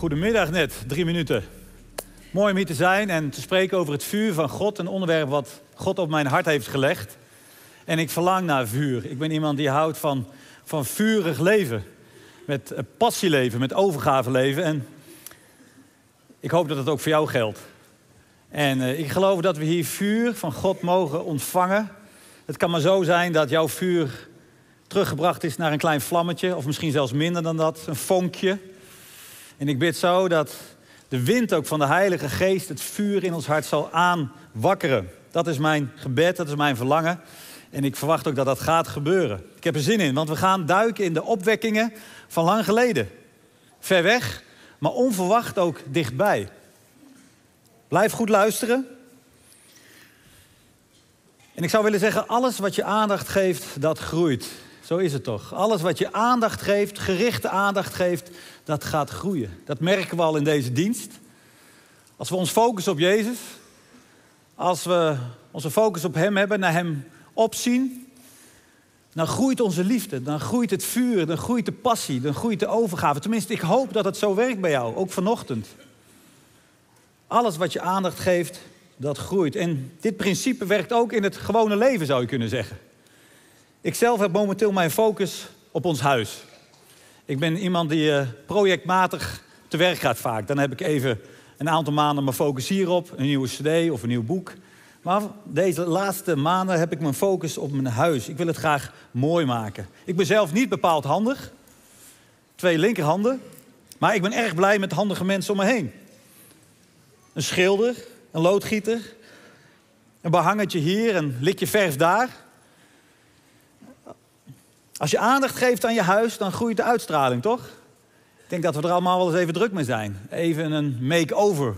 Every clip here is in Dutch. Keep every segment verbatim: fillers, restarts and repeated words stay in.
Goedemiddag net, drie minuten. Mooi om hier te zijn en te spreken over het vuur van God. Een onderwerp wat God op mijn hart heeft gelegd. En ik verlang naar vuur. Ik ben iemand die houdt van, van vurig leven. Met passieleven, met overgave leven. En ik hoop dat het ook voor jou geldt. En uh, ik geloof dat we hier vuur van God mogen ontvangen. Het kan maar zo zijn dat jouw vuur teruggebracht is naar een klein vlammetje. Of misschien zelfs minder dan dat, een vonkje. En ik bid zo dat de wind ook van de Heilige Geest het vuur in ons hart zal aanwakkeren. Dat is mijn gebed, dat is mijn verlangen. En ik verwacht ook dat dat gaat gebeuren. Ik heb er zin in, want we gaan duiken in de opwekkingen van lang geleden. Ver weg, maar onverwacht ook dichtbij. Blijf goed luisteren. En ik zou willen zeggen, alles wat je aandacht geeft, dat groeit. Zo is het toch. Alles wat je aandacht geeft, gerichte aandacht geeft, dat gaat groeien. Dat merken we al in deze dienst. Als we ons focussen op Jezus, als we onze focus op Hem hebben, naar Hem opzien, dan groeit onze liefde, dan groeit het vuur, dan groeit de passie, dan groeit de overgave. Tenminste, ik hoop dat het zo werkt bij jou, ook vanochtend. Alles wat je aandacht geeft, dat groeit. En dit principe werkt ook in het gewone leven, zou je kunnen zeggen. Ik zelf heb momenteel mijn focus op ons huis. Ik ben iemand die uh, projectmatig te werk gaat vaak. Dan heb ik even een aantal maanden mijn focus hierop, een nieuwe cd of een nieuw boek. Maar deze laatste maanden heb ik mijn focus op mijn huis. Ik wil het graag mooi maken. Ik ben zelf niet bepaald handig. Twee linkerhanden. Maar ik ben erg blij met handige mensen om me heen. Een schilder, een loodgieter, een behangetje hier, een likje verf daar. Als je aandacht geeft aan je huis, dan groeit de uitstraling, toch? Ik denk dat we er allemaal wel eens even druk mee zijn. Even een make-over.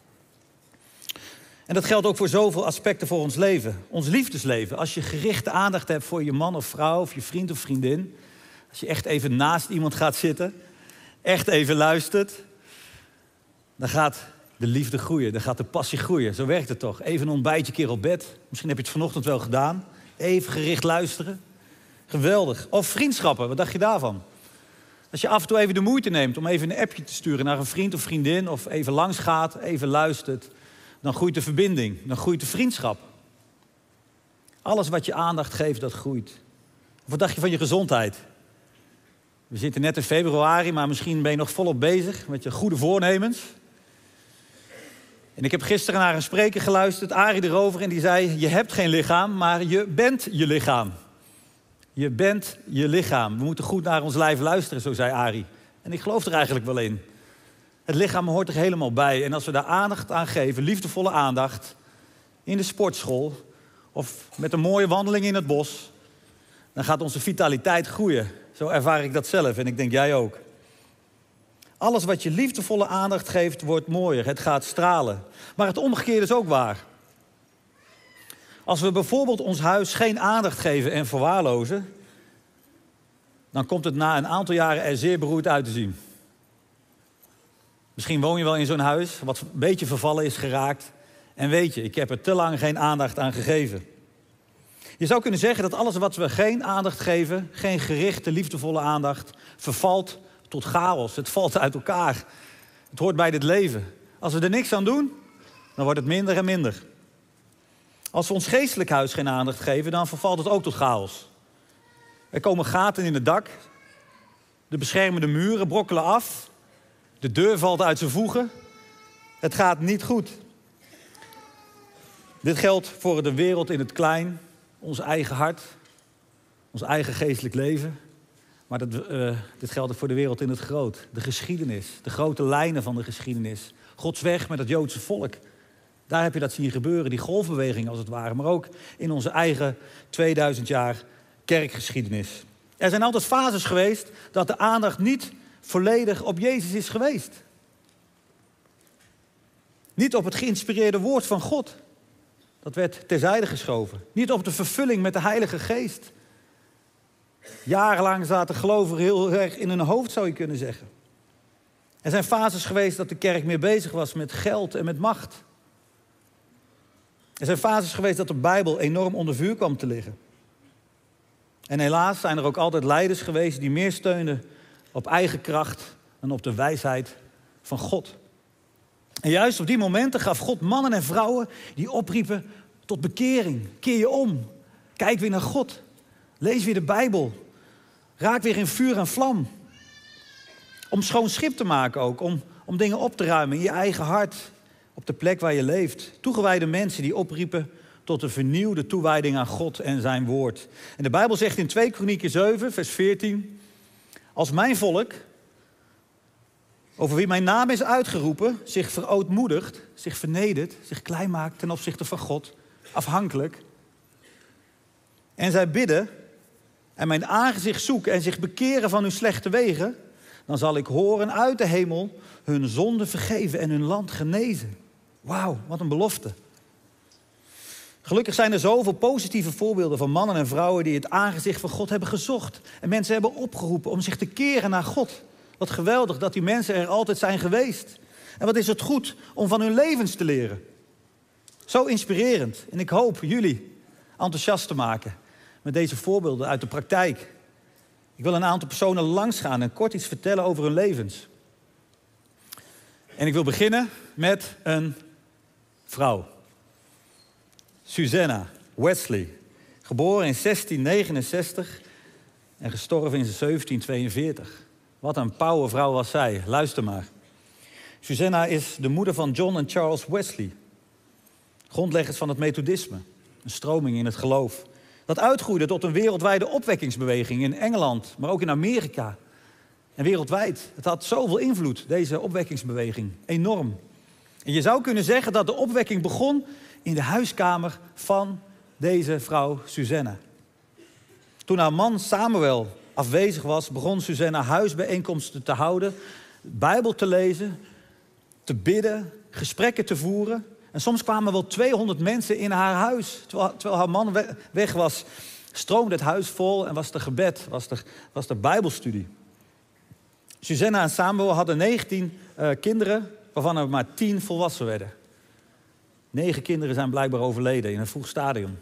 En dat geldt ook voor zoveel aspecten voor ons leven. Ons liefdesleven. Als je gerichte aandacht hebt voor je man of vrouw of je vriend of vriendin. Als je echt even naast iemand gaat zitten. Echt even luistert. Dan gaat de liefde groeien. Dan gaat de passie groeien. Zo werkt het toch. Even een ontbijtje keer op bed. Misschien heb je het vanochtend wel gedaan. Even gericht luisteren. Geweldig. Of vriendschappen, wat dacht je daarvan? Als je af en toe even de moeite neemt om even een appje te sturen naar een vriend of vriendin, of even langs gaat, even luistert, dan groeit de verbinding, dan groeit de vriendschap. Alles wat je aandacht geeft, dat groeit. Of wat dacht je van je gezondheid? We zitten net in februari, maar misschien ben je nog volop bezig met je goede voornemens. En ik heb gisteren naar een spreker geluisterd, Arie erover, en die zei, je hebt geen lichaam, maar je bent je lichaam. Je bent je lichaam. We moeten goed naar ons lijf luisteren, zo zei Arie. En ik geloof er eigenlijk wel in. Het lichaam hoort er helemaal bij. En als we daar aandacht aan geven, liefdevolle aandacht, in de sportschool of met een mooie wandeling in het bos, dan gaat onze vitaliteit groeien. Zo ervaar ik dat zelf en ik denk jij ook. Alles wat je liefdevolle aandacht geeft, wordt mooier. Het gaat stralen. Maar het omgekeerde is ook waar. Als we bijvoorbeeld ons huis geen aandacht geven en verwaarlozen, dan komt het na een aantal jaren er zeer beroerd uit te zien. Misschien woon je wel in zo'n huis wat een beetje vervallen is geraakt. En weet je, ik heb er te lang geen aandacht aan gegeven. Je zou kunnen zeggen dat alles wat we geen aandacht geven, geen gerichte, liefdevolle aandacht, vervalt tot chaos. Het valt uit elkaar. Het hoort bij dit leven. Als we er niks aan doen, dan wordt het minder en minder. Als we ons geestelijk huis geen aandacht geven, dan vervalt het ook tot chaos. Er komen gaten in het dak. De beschermende muren brokkelen af. De deur valt uit zijn voegen. Het gaat niet goed. Dit geldt voor de wereld in het klein. Ons eigen hart. Ons eigen geestelijk leven. Maar dat, uh, dit geldt ook voor de wereld in het groot. De geschiedenis. De grote lijnen van de geschiedenis. Gods weg met het Joodse volk. Daar heb je dat zien gebeuren, die golfbeweging als het ware. Maar ook in onze eigen tweeduizend jaar kerkgeschiedenis. Er zijn altijd fases geweest dat de aandacht niet volledig op Jezus is geweest. Niet op het geïnspireerde woord van God. Dat werd terzijde geschoven. Niet op de vervulling met de Heilige Geest. Jarenlang zaten gelovigen heel erg in hun hoofd, zou je kunnen zeggen. Er zijn fases geweest dat de kerk meer bezig was met geld en met macht. Er zijn fases geweest dat de Bijbel enorm onder vuur kwam te liggen. En helaas zijn er ook altijd leiders geweest die meer steunden op eigen kracht dan op de wijsheid van God. En juist op die momenten gaf God mannen en vrouwen die opriepen tot bekering. Keer je om. Kijk weer naar God. Lees weer de Bijbel. Raak weer in vuur en vlam. Om schoon schip te maken ook. Om, om dingen op te ruimen in je eigen hart. Op de plek waar je leeft. Toegewijde mensen die opriepen tot een vernieuwde toewijding aan God en zijn woord. En de Bijbel zegt in twee Kronieken zeven, vers veertien... Als mijn volk, over wie mijn naam is uitgeroepen, zich verootmoedigt, zich vernedert, zich klein maakt ten opzichte van God, afhankelijk. En zij bidden en mijn aangezicht zoeken en zich bekeren van hun slechte wegen, dan zal ik horen uit de hemel hun zonde vergeven en hun land genezen. Wauw, wat een belofte. Gelukkig zijn er zoveel positieve voorbeelden van mannen en vrouwen die het aangezicht van God hebben gezocht. En mensen hebben opgeroepen om zich te keren naar God. Wat geweldig dat die mensen er altijd zijn geweest. En wat is het goed om van hun levens te leren. Zo inspirerend. En ik hoop jullie enthousiast te maken met deze voorbeelden uit de praktijk. Ik wil een aantal personen langsgaan en kort iets vertellen over hun levens. En ik wil beginnen met een vrouw. Susanna Wesley, geboren in zestien negenenzestig en gestorven in zeventien tweeënveertig. Wat een powervrouw was zij, luister maar. Susanna is de moeder van John en Charles Wesley, grondleggers van het methodisme, een stroming in het geloof. Dat uitgroeide tot een wereldwijde opwekkingsbeweging in Engeland, maar ook in Amerika en wereldwijd. Het had zoveel invloed, deze opwekkingsbeweging, enorm. En je zou kunnen zeggen dat de opwekking begon in de huiskamer van deze vrouw Susanna. Toen haar man Samuel afwezig was, begon Susanna huisbijeenkomsten te houden, Bijbel te lezen, te bidden, gesprekken te voeren. En soms kwamen wel tweehonderd mensen in haar huis. Terwijl, terwijl haar man weg was, stroomde het huis vol en was er gebed, was er, was er Bijbelstudie. Susanna en Samuel hadden negentien uh, kinderen, waarvan er maar tien volwassen werden. Negen kinderen zijn blijkbaar overleden in een vroeg stadium.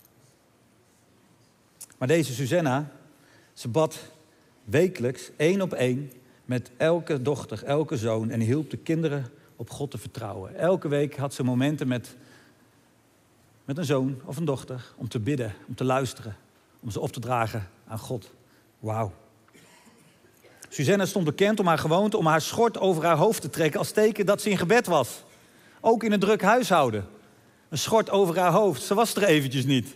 Maar deze Susanna, ze bad wekelijks één op één met elke dochter, elke zoon en hielp de kinderen op God te vertrouwen. Elke week had ze momenten met, met een zoon of een dochter om te bidden, om te luisteren, om ze op te dragen aan God. Wauw. Susanna stond bekend om haar gewoonte om haar schort over haar hoofd te trekken als teken dat ze in gebed was. Ook in een druk huishouden. Een schort over haar hoofd. Ze was er eventjes niet.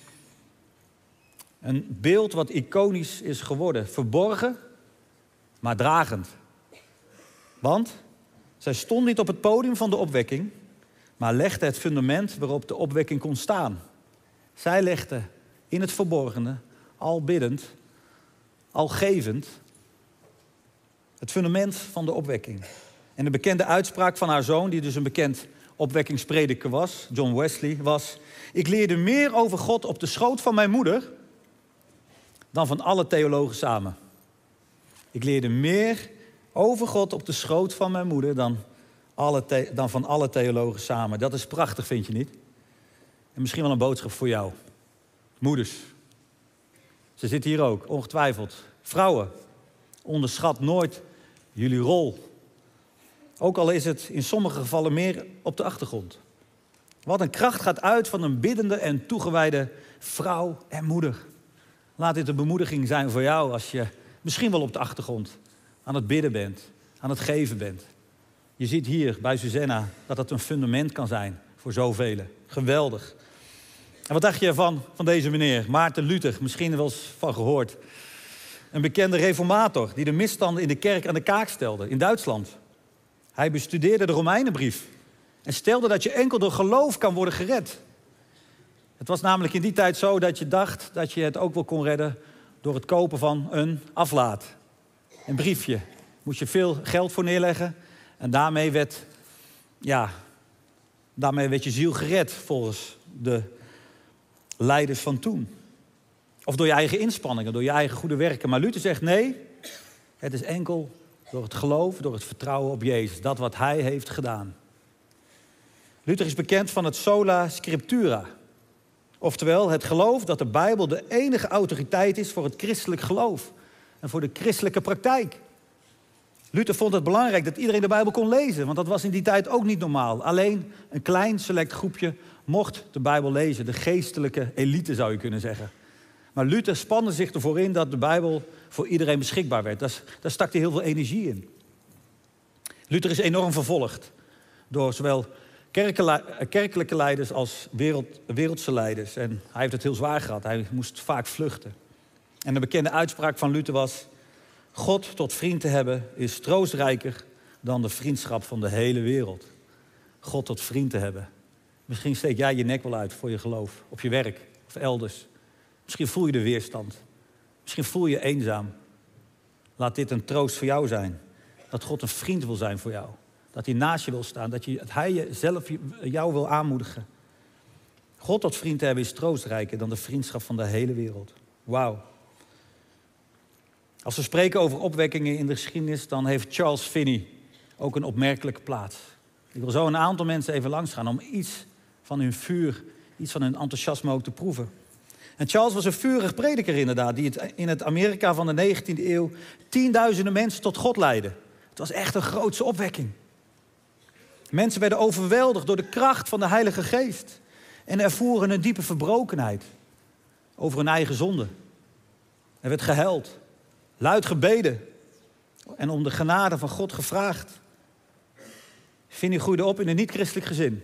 Een beeld wat iconisch is geworden. Verborgen, maar dragend. Want zij stond niet op het podium van de opwekking, maar legde het fundament waarop de opwekking kon staan. Zij legde in het verborgene, al biddend, al gevend, het fundament van de opwekking. En de bekende uitspraak van haar zoon, die dus een bekend opwekkingsprediker was, John Wesley, was: ik leerde meer over God op de schoot van mijn moeder dan van alle theologen samen. Ik leerde meer over God op de schoot van mijn moeder dan, alle the- dan van alle theologen samen. Dat is prachtig, vind je niet? En misschien wel een boodschap voor jou. Moeders. Ze zitten hier ook, ongetwijfeld. Vrouwen, onderschat nooit jullie rol. Ook al is het in sommige gevallen meer op de achtergrond. Wat een kracht gaat uit van een biddende en toegewijde vrouw en moeder. Laat dit een bemoediging zijn voor jou als je misschien wel op de achtergrond aan het bidden bent, aan het geven bent. Je ziet hier bij Susanna dat het een fundament kan zijn voor zoveel. Geweldig. En wat dacht je van, van deze meneer, Maarten Luther, misschien wel eens van gehoord. Een bekende reformator die de misstanden in de kerk aan de kaak stelde in Duitsland. Hij bestudeerde de Romeinenbrief en stelde dat je enkel door geloof kan worden gered. Het was namelijk in die tijd zo dat je dacht dat je het ook wel kon redden door het kopen van een aflaat. Een briefje. Moest je veel geld voor neerleggen en daarmee werd, ja, daarmee werd je ziel gered volgens de leiders van toen. Of door je eigen inspanningen, door je eigen goede werken. Maar Luther zegt nee, het is enkel door het geloof, door het vertrouwen op Jezus. Dat wat hij heeft gedaan. Luther is bekend van het sola scriptura. Oftewel het geloof dat de Bijbel de enige autoriteit is voor het christelijk geloof. En voor de christelijke praktijk. Luther vond het belangrijk dat iedereen de Bijbel kon lezen, want dat was in die tijd ook niet normaal. Alleen een klein select groepje mocht de Bijbel lezen, de geestelijke elite zou je kunnen zeggen. Maar Luther spande zich ervoor in dat de Bijbel voor iedereen beschikbaar werd. Daar, daar stak hij heel veel energie in. Luther is enorm vervolgd door zowel kerkelijke leiders als wereld, wereldse leiders. En hij heeft het heel zwaar gehad. Hij moest vaak vluchten. En de bekende uitspraak van Luther was: God tot vriend te hebben is troostrijker dan de vriendschap van de hele wereld. God tot vriend te hebben. Misschien steek jij je nek wel uit voor je geloof. Op je werk of elders. Misschien voel je de weerstand. Misschien voel je je eenzaam. Laat dit een troost voor jou zijn. Dat God een vriend wil zijn voor jou. Dat hij naast je wil staan. Dat, je, dat hij jezelf jou wil aanmoedigen. God tot vriend te hebben is troostrijker dan de vriendschap van de hele wereld. Wauw. Als we spreken over opwekkingen in de geschiedenis, dan heeft Charles Finney ook een opmerkelijke plaats. Ik wil zo een aantal mensen even langs gaan om iets van hun vuur, iets van hun enthousiasme ook te proeven. En Charles was een vurig prediker inderdaad, die het in het Amerika van de negentiende eeuw tienduizenden mensen tot God leidde. Het was echt een grootse opwekking. Mensen werden overweldigd door de kracht van de Heilige Geest en ervoeren een diepe verbrokenheid over hun eigen zonde. Er werd gehuild, luid gebeden en om de genade van God gevraagd. Finney groeide op in een niet-christelijk gezin.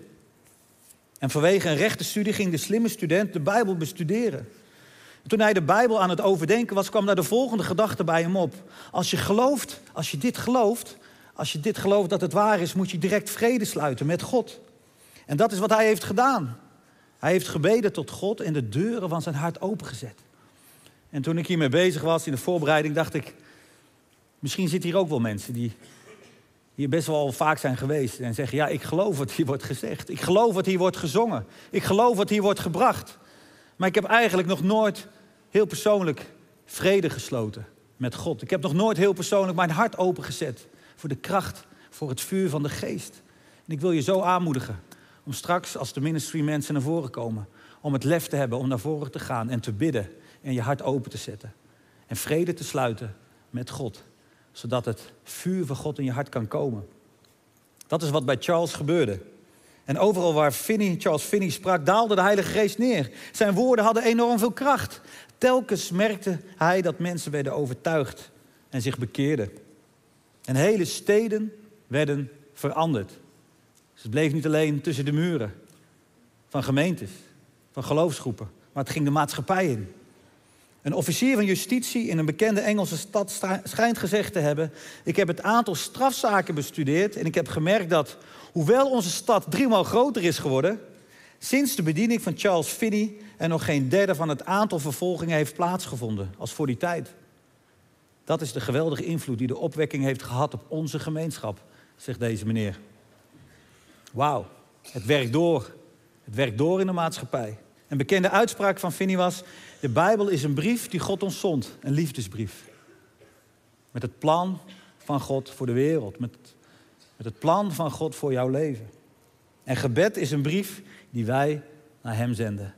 En vanwege een rechtenstudie ging de slimme student de Bijbel bestuderen. Toen hij de Bijbel aan het overdenken was, kwam daar de volgende gedachte bij hem op. Als je gelooft, als je dit gelooft, als je dit gelooft dat het waar is, moet je direct vrede sluiten met God. En dat is wat hij heeft gedaan. Hij heeft gebeden tot God en de deuren van zijn hart opengezet. En toen ik hiermee bezig was in de voorbereiding, dacht ik, misschien zitten hier ook wel mensen die hier best wel vaak zijn geweest en zeggen, ja, ik geloof wat hier wordt gezegd. Ik geloof wat hier wordt gezongen. Ik geloof wat hier wordt gebracht. Maar ik heb eigenlijk nog nooit heel persoonlijk vrede gesloten met God. Ik heb nog nooit heel persoonlijk mijn hart opengezet voor de kracht, voor het vuur van de geest. En ik wil je zo aanmoedigen om straks, als de ministry mensen naar voren komen, om het lef te hebben om naar voren te gaan en te bidden en je hart open te zetten. En vrede te sluiten met God, zodat het vuur van God in je hart kan komen. Dat is wat bij Charles gebeurde. En overal waar Finney, Charles Finney sprak, daalde de Heilige Geest neer. Zijn woorden hadden enorm veel kracht. Telkens merkte hij dat mensen werden overtuigd en zich bekeerden. En hele steden werden veranderd. Dus het bleef niet alleen tussen de muren van gemeentes, van geloofsgroepen, maar het ging de maatschappij in. Een officier van justitie in een bekende Engelse stad schijnt gezegd te hebben: ik heb het aantal strafzaken bestudeerd en ik heb gemerkt dat, hoewel onze stad driemaal groter is geworden, sinds de bediening van Charles Finney er nog geen derde van het aantal vervolgingen heeft plaatsgevonden als voor die tijd. Dat is de geweldige invloed die de opwekking heeft gehad op onze gemeenschap, zegt deze meneer. Wauw, het werkt door. Het werkt door in de maatschappij. Een bekende uitspraak van Finney was: de Bijbel is een brief die God ons zond, een liefdesbrief. Met het plan van God voor de wereld, met, met het plan van God voor jouw leven. En gebed is een brief die wij naar hem zenden.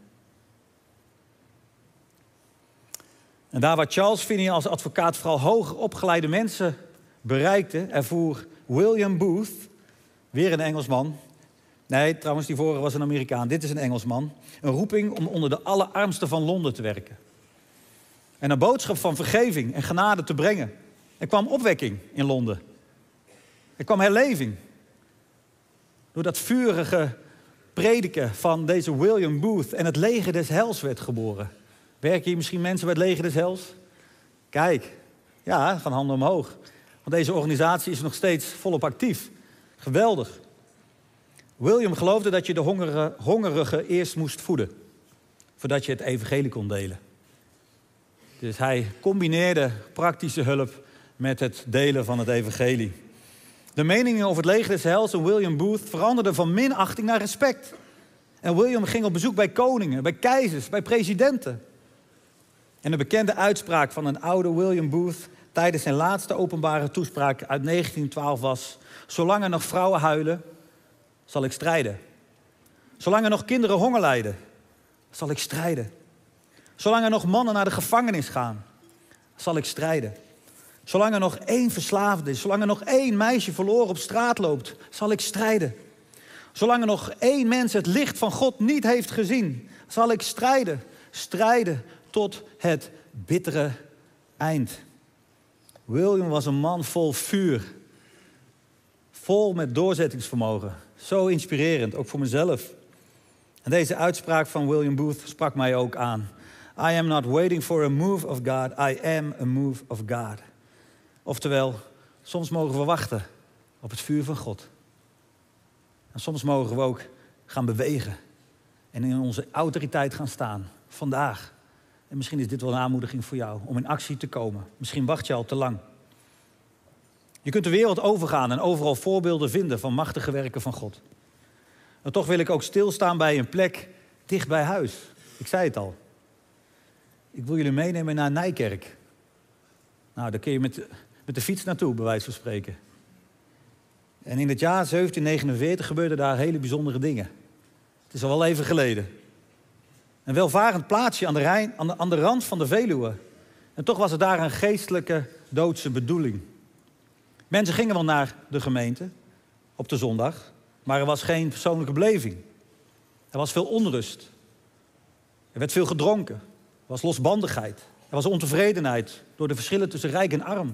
En daar waar Charles Finney als advocaat vooral hoger opgeleide mensen bereikte, ervoer William Booth, weer een Engelsman. Nee, trouwens, die vorige was een Amerikaan. Dit is een Engelsman. Een roeping om onder de allerarmsten van Londen te werken. En een boodschap van vergeving en genade te brengen. Er kwam opwekking in Londen. Er kwam herleving. Door dat vurige prediken van deze William Booth en het leger des hels werd geboren. Werken hier misschien mensen bij het leger des hels? Kijk, ja, gaan handen omhoog. Want deze organisatie is nog steeds volop actief. Geweldig. William geloofde dat je de hongerige, hongerige eerst moest voeden, voordat je het evangelie kon delen. Dus hij combineerde praktische hulp met het delen van het evangelie. De meningen over het leger des hels en William Booth veranderden van minachting naar respect. En William ging op bezoek bij koningen, bij keizers, bij presidenten. En de bekende uitspraak van een oude William Booth tijdens zijn laatste openbare toespraak uit negentien twaalf was: zolang er nog vrouwen huilen, zal ik strijden. Zolang er nog kinderen honger lijden, zal ik strijden. Zolang er nog mannen naar de gevangenis gaan, zal ik strijden. Zolang er nog één verslaafde is, zolang er nog één meisje verloren op straat loopt, zal ik strijden. Zolang er nog één mens het licht van God niet heeft gezien, zal ik strijden. Strijden tot het bittere eind. William was een man vol vuur. Vol met doorzettingsvermogen. Zo inspirerend, ook voor mezelf. En deze uitspraak van William Booth sprak mij ook aan. I am not waiting for a move of God, I am a move of God. Oftewel, soms mogen we wachten op het vuur van God. En soms mogen we ook gaan bewegen. En in onze autoriteit gaan staan. Vandaag. En misschien is dit wel een aanmoediging voor jou om in actie te komen. Misschien wacht je al te lang. Je kunt de wereld overgaan en overal voorbeelden vinden van machtige werken van God. En toch wil ik ook stilstaan bij een plek dicht bij huis. Ik zei het al. Ik wil jullie meenemen naar Nijkerk. Nou, daar kun je met, met de fiets naartoe, bij wijze van spreken. En in het jaar zeventien negenenveertig gebeurden daar hele bijzondere dingen. Het is al wel even geleden. Een welvarend plaatsje aan de, Rijn, aan, de, aan de rand van de Veluwe. En toch was er daar een geestelijke doodse bedoeling. Mensen gingen wel naar de gemeente op de zondag, maar er was geen persoonlijke beleving. Er was veel onrust. Er werd veel gedronken. Er was losbandigheid. Er was ontevredenheid door de verschillen tussen rijk en arm.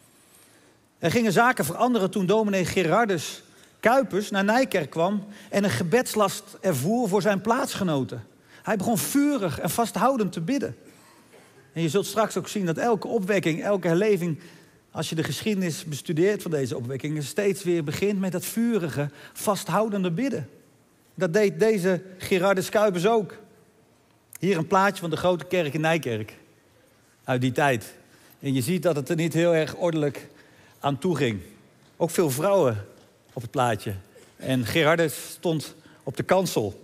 Er gingen zaken veranderen toen dominee Gerardus Kuipers naar Nijkerk kwam en een gebedslast ervoer voor zijn plaatsgenoten. Hij begon vurig en vasthoudend te bidden. En je zult straks ook zien dat elke opwekking, elke herleving, als je de geschiedenis bestudeert van deze opwekkingen, steeds weer begint met dat vurige, vasthoudende bidden. Dat deed deze Gerardus Kuipers ook. Hier een plaatje van de grote kerk in Nijkerk. Uit die tijd. En je ziet dat het er niet heel erg ordelijk aan toe ging. Ook veel vrouwen op het plaatje. En Gerardus stond op de kansel.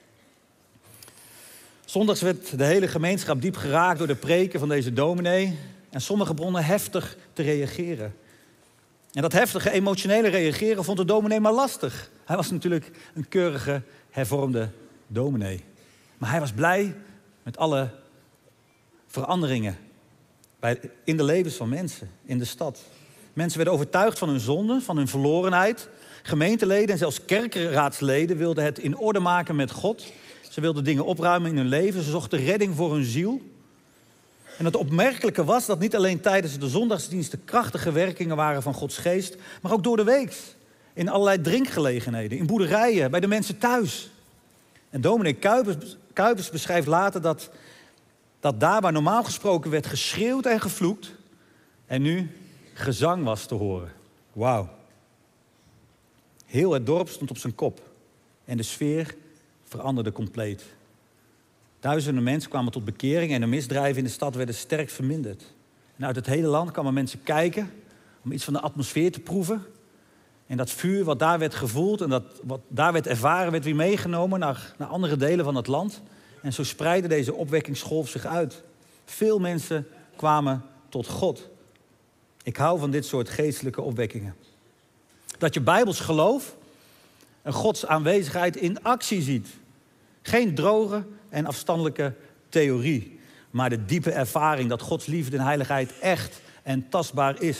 Zondags werd de hele gemeenschap diep geraakt door de preken van deze dominee. En sommigen begonnen heftig te reageren. En dat heftige, emotionele reageren vond de dominee maar lastig. Hij was natuurlijk een keurige, hervormde dominee. Maar hij was blij met alle veranderingen bij, in de levens van mensen, in de stad. Mensen werden overtuigd van hun zonde, van hun verlorenheid. Gemeenteleden en zelfs kerkraadsleden wilden het in orde maken met God. Ze wilden dingen opruimen in hun leven. Ze zochten redding voor hun ziel. En het opmerkelijke was dat niet alleen tijdens de zondagsdiensten krachtige werkingen waren van Gods geest, maar ook door de week. In allerlei drinkgelegenheden, in boerderijen, bij de mensen thuis. En dominee Kuipers, Kuipers beschrijft later dat, dat daar waar normaal gesproken werd geschreeuwd en gevloekt, en nu gezang was te horen. Wauw. Heel het dorp stond op zijn kop. En de sfeer veranderde compleet. Duizenden mensen kwamen tot bekering en de misdrijven in de stad werden sterk verminderd. En uit het hele land kwamen mensen kijken om iets van de atmosfeer te proeven. En dat vuur wat daar werd gevoeld en dat wat daar werd ervaren, werd weer meegenomen naar, naar andere delen van het land. En zo spreidde deze opwekkingsgolf zich uit. Veel mensen kwamen tot God. Ik hou van dit soort geestelijke opwekkingen. Dat je bijbels geloof en Gods aanwezigheid in actie ziet. Geen droge en afstandelijke theorie, maar de diepe ervaring dat Gods liefde en heiligheid echt en tastbaar is.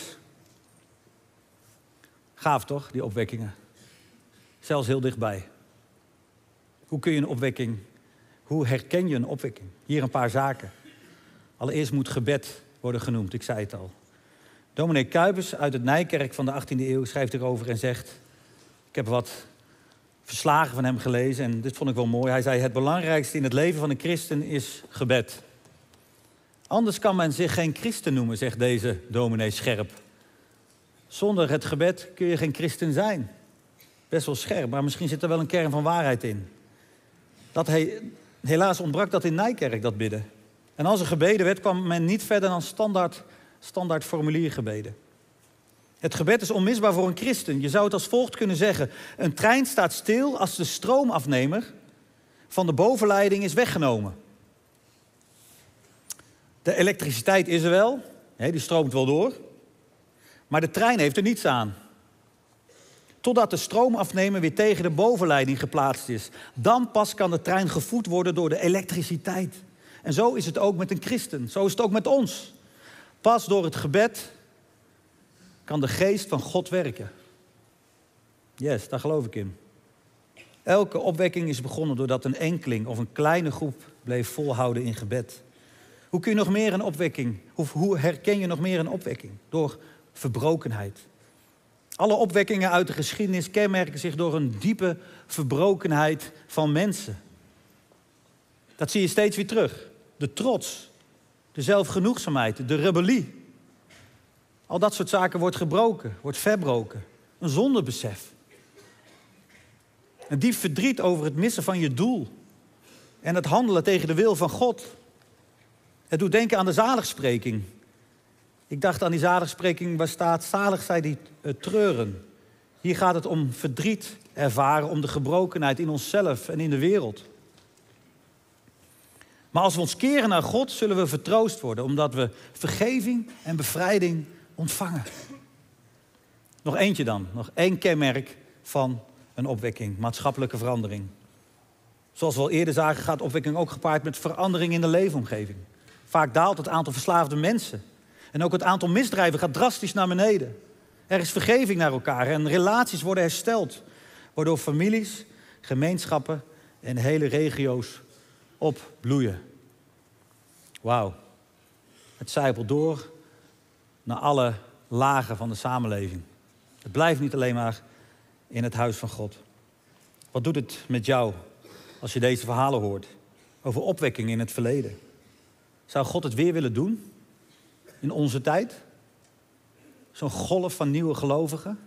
Gaaf toch, die opwekkingen? Zelfs heel dichtbij. Hoe kun je een opwekking, hoe herken je een opwekking? Hier een paar zaken. Allereerst moet gebed worden genoemd, ik zei het al. Dominee Kuipers uit het Nijkerk van de achttiende eeuw schrijft erover en zegt, ik heb wat verslagen van hem gelezen en dit vond ik wel mooi. Hij zei, het belangrijkste in het leven van een christen is gebed. Anders kan men zich geen christen noemen, zegt deze dominee scherp. Zonder het gebed kun je geen christen zijn. Best wel scherp, maar misschien zit er wel een kern van waarheid in. Dat he, helaas ontbrak dat in Nijkerk, dat bidden. En als er gebeden werd, kwam men niet verder dan standaard, standaard formuliergebeden. Het gebed is onmisbaar voor een christen. Je zou het als volgt kunnen zeggen. Een trein staat stil als de stroomafnemer van de bovenleiding is weggenomen. De elektriciteit is er wel, die stroomt wel door. Maar de trein heeft er niets aan. Totdat de stroomafnemer weer tegen de bovenleiding geplaatst is. Dan pas kan de trein gevoed worden door de elektriciteit. En zo is het ook met een christen. Zo is het ook met ons. Pas door het gebed kan de geest van God werken. Yes, daar geloof ik in. Elke opwekking is begonnen doordat een enkeling of een kleine groep bleef volhouden in gebed. Hoe kun je nog meer een opwekking, hoe, hoe herken je nog meer een opwekking? Door verbrokenheid. Alle opwekkingen uit de geschiedenis kenmerken zich door een diepe verbrokenheid van mensen. Dat zie je steeds weer terug. De trots, de zelfgenoegzaamheid, de rebellie. Al dat soort zaken wordt gebroken, wordt verbroken. Een zondebesef. Een diep verdriet over het missen van je doel. En het handelen tegen de wil van God. Het doet denken aan de zaligspreking. Ik dacht aan die zaligspreking waar staat, zalig zij die uh, treuren. Hier gaat het om verdriet ervaren, om de gebrokenheid in onszelf en in de wereld. Maar als we ons keren naar God, zullen we vertroost worden, omdat we vergeving en bevrijding ontvangen. Nog eentje dan, nog één kenmerk van een opwekking, maatschappelijke verandering. Zoals we al eerder zagen, gaat opwekking ook gepaard met verandering in de leefomgeving. Vaak daalt het aantal verslaafde mensen. En ook het aantal misdrijven gaat drastisch naar beneden. Er is vergeving naar elkaar en relaties worden hersteld. Waardoor families, gemeenschappen en hele regio's opbloeien. Wauw. Het zijpelt door naar alle lagen van de samenleving. Het blijft niet alleen maar in het huis van God. Wat doet het met jou als je deze verhalen hoort over opwekking in het verleden? Zou God het weer willen doen in onze tijd? Zo'n golf van nieuwe gelovigen?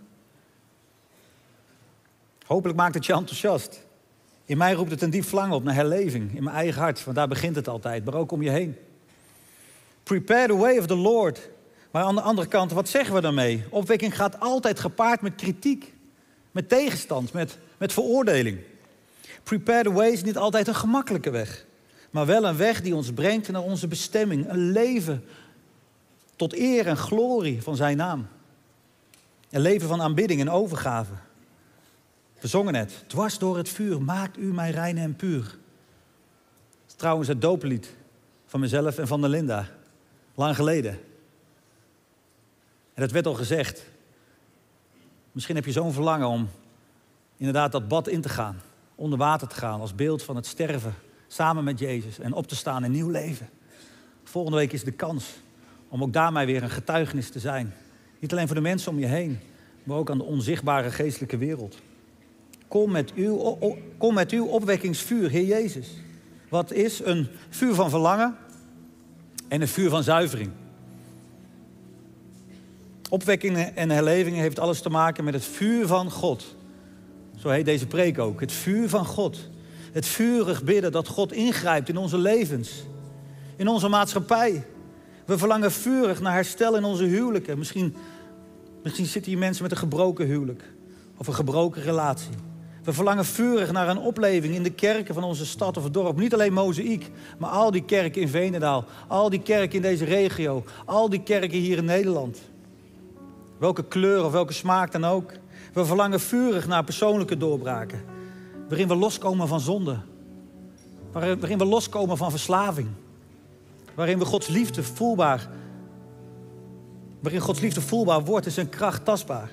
Hopelijk maakt het je enthousiast. In mij roept het een diep verlangen op naar herleving. In mijn eigen hart, want daar begint het altijd. Maar ook om je heen. Prepare the way of the Lord. Maar aan de andere kant, wat zeggen we daarmee? Opwekking gaat altijd gepaard met kritiek. Met tegenstand, met, met veroordeling. Prepare the way is niet altijd een gemakkelijke weg. Maar wel een weg die ons brengt naar onze bestemming. Een leven tot eer en glorie van zijn naam. Een leven van aanbidding en overgave. We zongen net. Dwars door het vuur maakt u mij rein en puur. Dat is trouwens het dooplied van mezelf en van de Linda. Lang geleden. En dat werd al gezegd. Misschien heb je zo'n verlangen om inderdaad dat bad in te gaan. Onder water te gaan als beeld van het sterven. Samen met Jezus en op te staan in nieuw leven. Volgende week is de kans om ook daarmee weer een getuigenis te zijn. Niet alleen voor de mensen om je heen, maar ook aan de onzichtbare geestelijke wereld. Kom met uw, kom met uw opwekkingsvuur, Heer Jezus. Wat is een vuur van verlangen en een vuur van zuivering? Opwekkingen en herlevingen heeft alles te maken met het vuur van God. Zo heet deze preek ook. Het vuur van God. Het vurig bidden dat God ingrijpt in onze levens. In onze maatschappij. We verlangen vurig naar herstel in onze huwelijken. Misschien, misschien zitten hier mensen met een gebroken huwelijk. Of een gebroken relatie. We verlangen vurig naar een opleving in de kerken van onze stad of dorp. Niet alleen Mozaïek, maar al die kerken in Veenendaal. Al die kerken in deze regio. Al die kerken hier in Nederland. Welke kleur of welke smaak dan ook. We verlangen vurig naar persoonlijke doorbraken. Waarin we loskomen van zonde. Waarin we loskomen van verslaving. Waarin we Gods liefde voelbaar. Waarin Gods liefde voelbaar wordt en zijn kracht tastbaar.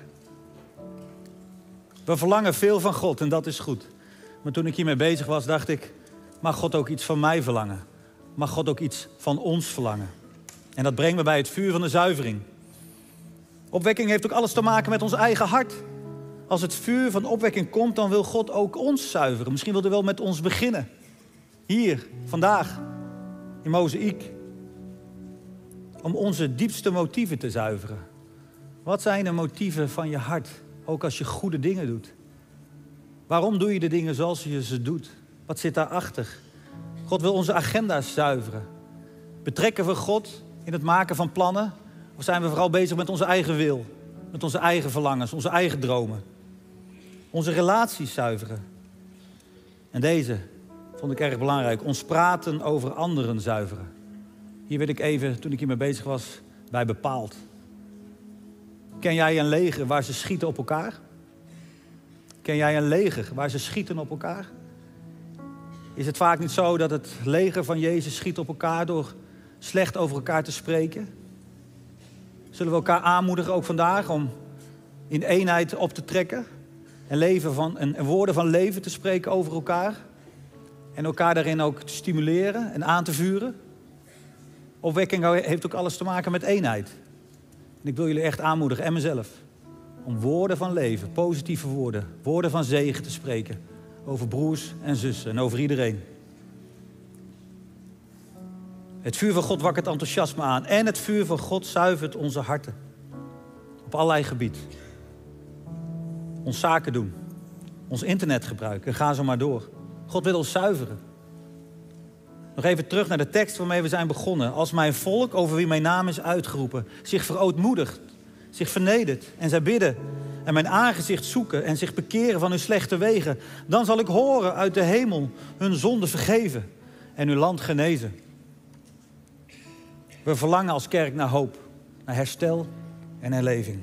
We verlangen veel van God en dat is goed. Maar toen ik hiermee bezig was, dacht ik, mag God ook iets van mij verlangen? Mag God ook iets van ons verlangen? En dat brengt me bij het vuur van de zuivering. Opwekking heeft ook alles te maken met ons eigen hart. Als het vuur van opwekking komt, dan wil God ook ons zuiveren. Misschien wil hij wel met ons beginnen. Hier, vandaag, in Mozaïek. Om onze diepste motieven te zuiveren. Wat zijn de motieven van je hart? Ook als je goede dingen doet. Waarom doe je de dingen zoals je ze doet? Wat zit daarachter? God wil onze agenda's zuiveren. Betrekken we God in het maken van plannen? Of zijn we vooral bezig met onze eigen wil? Met onze eigen verlangens, onze eigen dromen? Onze relaties zuiveren. En deze vond ik erg belangrijk. Ons praten over anderen zuiveren. Hier werd ik even, toen ik hiermee bezig was, bij bepaald. Ken jij een leger waar ze schieten op elkaar? Ken jij een leger waar ze schieten op elkaar? Is het vaak niet zo dat het leger van Jezus schiet op elkaar door slecht over elkaar te spreken? Zullen we elkaar aanmoedigen ook vandaag om in eenheid op te trekken en, leven van, en woorden van leven te spreken over elkaar. En elkaar daarin ook te stimuleren en aan te vuren. Opwekking heeft ook alles te maken met eenheid. En ik wil jullie echt aanmoedigen, en mezelf, om woorden van leven, positieve woorden, woorden van zegen te spreken over broers en zussen en over iedereen. Het vuur van God wakkert enthousiasme aan en het vuur van God zuivert onze harten. Op allerlei gebieden. Ons zaken doen, ons internet gebruiken en ga zo maar door. God wil ons zuiveren. Nog even terug naar de tekst waarmee we zijn begonnen. Als mijn volk, over wie mijn naam is uitgeroepen, zich verootmoedigt, zich vernedert en zij bidden en mijn aangezicht zoeken en zich bekeren van hun slechte wegen, dan zal ik horen uit de hemel hun zonde vergeven en hun land genezen. We verlangen als kerk naar hoop, naar herstel en herleving.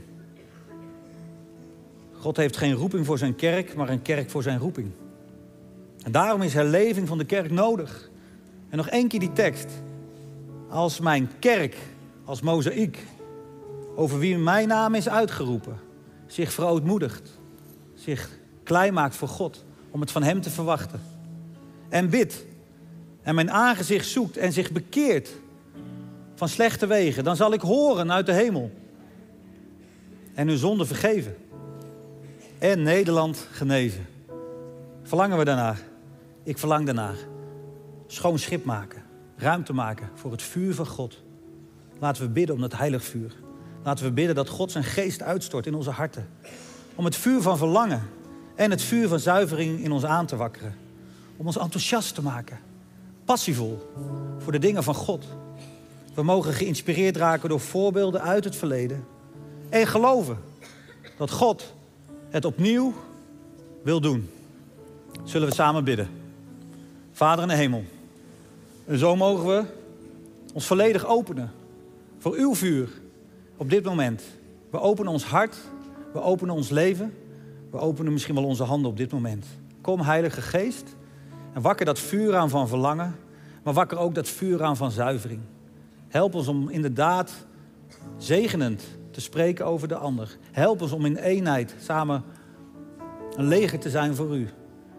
God heeft geen roeping voor zijn kerk, maar een kerk voor zijn roeping. En daarom is herleving van de kerk nodig. En nog één keer die tekst. Als mijn kerk, als mozaïek, over wie mijn naam is uitgeroepen, zich verootmoedigt, zich klein maakt voor God, om het van hem te verwachten. En bidt, en mijn aangezicht zoekt en zich bekeert van slechte wegen, dan zal ik horen uit de hemel en hun zonde vergeven. En Nederland genezen. Verlangen we daarnaar? Ik verlang daarnaar. Schoon schip maken. Ruimte maken voor het vuur van God. Laten we bidden om dat heilig vuur. Laten we bidden dat God zijn geest uitstort in onze harten. Om het vuur van verlangen en het vuur van zuivering in ons aan te wakkeren. Om ons enthousiast te maken. Passievol voor de dingen van God. We mogen geïnspireerd raken door voorbeelden uit het verleden. En geloven dat God het opnieuw wil doen. Zullen we samen bidden. Vader in de hemel. En zo mogen we ons volledig openen voor uw vuur op dit moment. We openen ons hart, we openen ons leven, we openen misschien wel onze handen op dit moment. Kom Heilige Geest en wakker dat vuur aan van verlangen, maar wakker ook dat vuur aan van zuivering. Help ons om inderdaad zegenend te spreken over de ander. Help ons om in eenheid samen een leger te zijn voor u.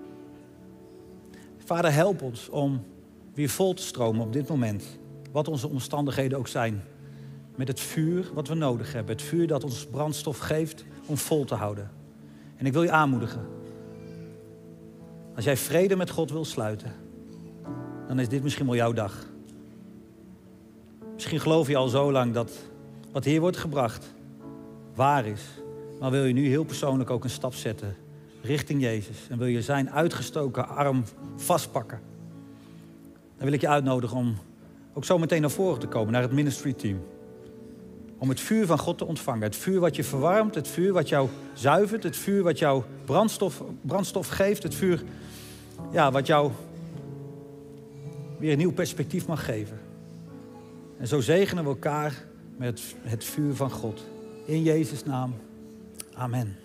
Vader, help ons om weer vol te stromen op dit moment. Wat onze omstandigheden ook zijn. Met het vuur wat we nodig hebben. Het vuur dat ons brandstof geeft om vol te houden. En ik wil je aanmoedigen. Als jij vrede met God wil sluiten, dan is dit misschien wel jouw dag. Misschien geloof je al zo lang dat wat hier wordt gebracht waar is. Maar wil je nu heel persoonlijk ook een stap zetten richting Jezus. En wil je zijn uitgestoken arm vastpakken. Dan wil ik je uitnodigen om ook zo meteen naar voren te komen, naar het ministry team. Om het vuur van God te ontvangen. Het vuur wat je verwarmt, het vuur wat jou zuivert, het vuur wat jou brandstof, brandstof geeft. Het vuur ja, wat jou weer een nieuw perspectief mag geven. En zo zegenen we elkaar met het vuur van God. In Jezus' naam. Amen.